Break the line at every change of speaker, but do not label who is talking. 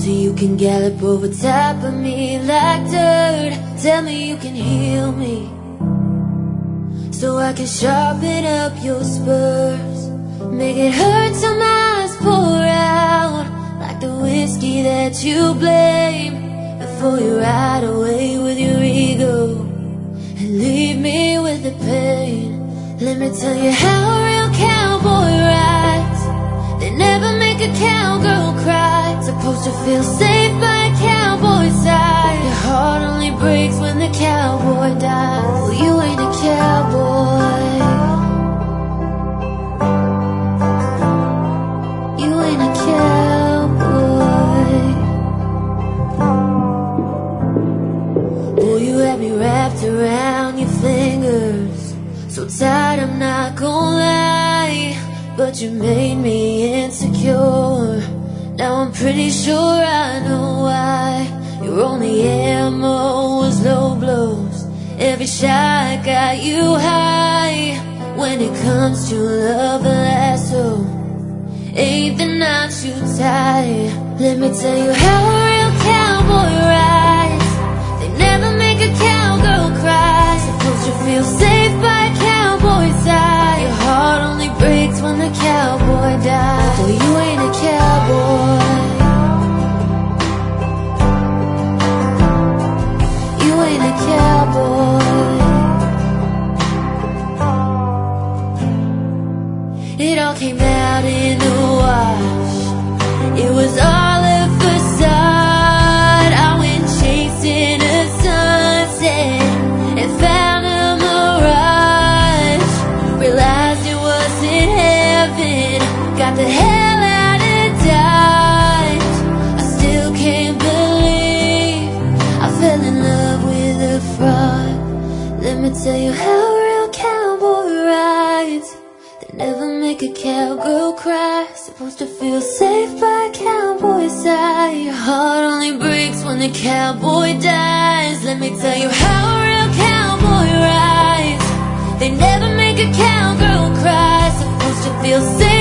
till you can gallop over top of me like dirt. Tell me you can heal me, so I can sharpen up your spurs. Make it hurt till my eyes pour out, like the whiskey that you blame, before you ride away with your ego and leave me with the pain. Let me tell you how a real cowboy rides. They never make a cowgirl cry. Supposed to feel safe by a cowboy's side. Your heart only breaks when the cowboy dies. Well, you ain't a cowboy. You ain't a cowboy. Boy, you had me wrapped around your fingers, so tight I'm not gonna lie. But you made me insecure. Now I'm pretty sure I know why. Your only ammo was low blows. Every shot got you high. When it comes to love, the lasso ain't the knot you tie. Let me tell you how a real cowboy rides. They never make a cowgirl cry. Supposed to feel safe by a cowboy's side. Your heart only breaks when the cowboy dies. Well, you ain't a cowboy. You ain't a cowboy. It all came out in the wash. It was all a facade. I went chasing a sunset and found a mirage. Realized it wasn't heaven. Got the hell out of Dodge. I still can't believe I fell in love with a fraud. Let me tell you how a real cowboy rides. They never make a cowgirl cry. Supposed to feel safe by a cowboy's side. Your heart only breaks when the cowboy dies. Let me tell you how a real cowboy rides. They never make a cowgirl cry. Supposed to feel safe